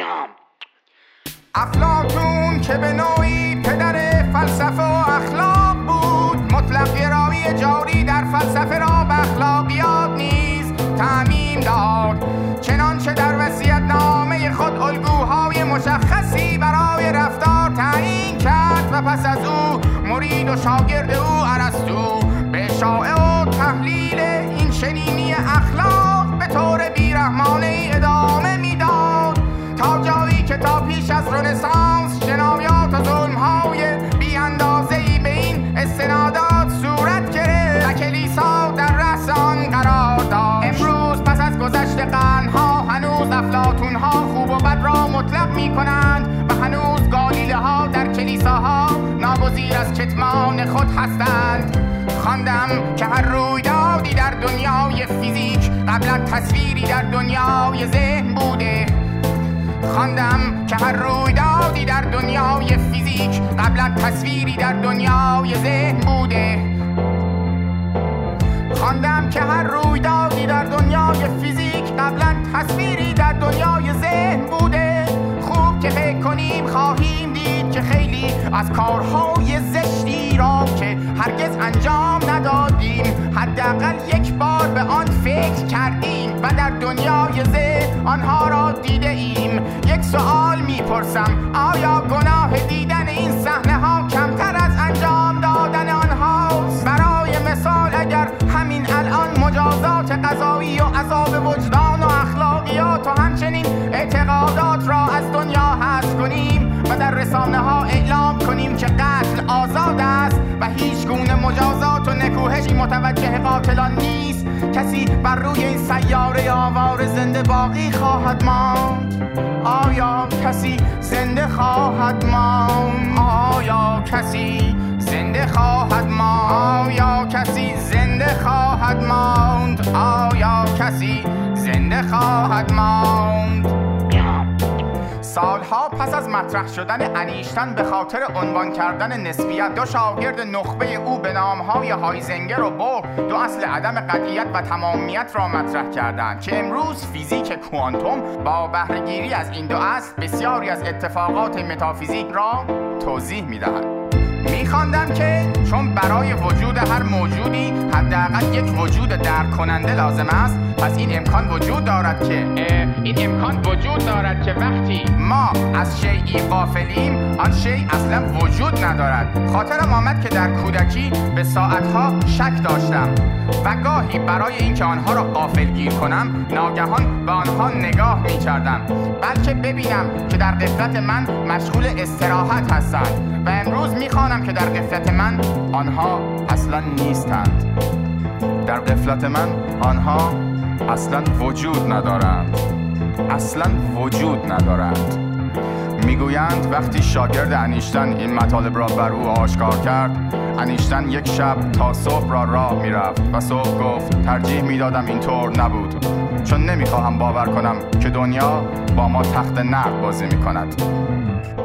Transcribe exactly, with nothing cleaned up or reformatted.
افلاطون که به نوعی پدر فلسفه و اخلاق بود، مطلق گرایی جاری در فلسفه را به اخلاقیات نیز تعمیم داد، چنانچه در وصیت‌نامه خود الگوهای مشخصی برای رفتار تعیین کرد و پس از او مرید و شاگرد او ارسطو به اشاعه و تحلیل این شنینی اخلاق به طور بیرحمانه ادامه میداد، تا جایی که تا پیش از رنسانس جنایات و ظلم‌های بی اندازه‌ای به این استنادات صورت گرفت و کلیسا در رأس آن قرار داشت. امروز پس از گذشت قرن‌ها هنوز افلاطون‌ها خوب و بد را مطلق می‌کنند و هنوز گالیله‌ها در کلیساها ناگزیر از کتمان خود هستند. خواندم که هر رویدادی در دنیای فیزیک قبلا تصویری در دنیای ذهن بوده. خواندم که هر رویدادی در دنیای فیزیک قبلا تصویری در دنیای ذهن بوده. خواندم که هر رویدادی در دنیای فیزیک قبلا تصویری در دنیای ذهن بوده. خوب که فکر کنیم خواهیم دید که خیلی از کارهای زشتی را که هرگز انجام ندادیم حداقل یک بار به آن فکر کردیم و در دنیای ذهن آنها را دیده ایم. یک سوال میپرسم، آیا گناه دیدن این صحنه ها کمتر از انجام دادن آنهاست؟ برای مثال اگر همین الان مجازات قضایی و عذاب وجدان و اخلاقیات و همچنین اعتقادات را از دنیا حذف کنیم و در رسانه ها اعلام کنیم که قتل آزاد است و هیچ گونه مجازات و نکوهشی متوجه قاتلان نیست، کسی بر روی این سیاره آواره زنده باقی خواهد ماند؟ آیا کسی زنده خواهد ماند؟ آیا کسی زنده خواهد ماند؟ آیا کسی زنده خواهد ماند؟ آیا کسی زنده خواهد ماند؟ سالها پس از مطرح شدن انیشتن به خاطر عنوان کردن نسبیت، دو شاگرد نخبه او به نامهای هایزنگر و بور دو اصل عدم قطعیت و تمامیت را مطرح کردند که امروز فیزیک کوانتوم با بهره‌گیری از این دو اصل بسیاری از اتفاقات متافیزیک را توضیح می‌دهد. می‌خواندم که چون برای وجود هر موجودی حداقل یک وجود درک کننده لازم است، پس این امکان وجود دارد که این امکان وجود دارد که وقتی ما از شیئی غافلیم آن شیء اصلا وجود ندارد. خاطرم آمد که در کودکی به ساعتها شک داشتم و گاهی برای اینکه آنها را غافلگیر کنم ناگهان به آنها نگاه می‌کردم، بلکه ببینم که در غفلت من مشغول استراحت هستند و امروز می‌خوانم که در غفلت من آنها اصلا نیستند. در غفلت من آنها اصلا وجود ندارند. اصلا وجود ندارند. میگویند وقتی شاگرد انیشتن این مطالب را بر او آشکار کرد، انیشتن یک شب تا صبح را راه میرفت و صبح گفت ترجیح میدادم اینطور نبود، چون نمیخواهم باور کنم که دنیا با ما تخت نقد بازی میکند.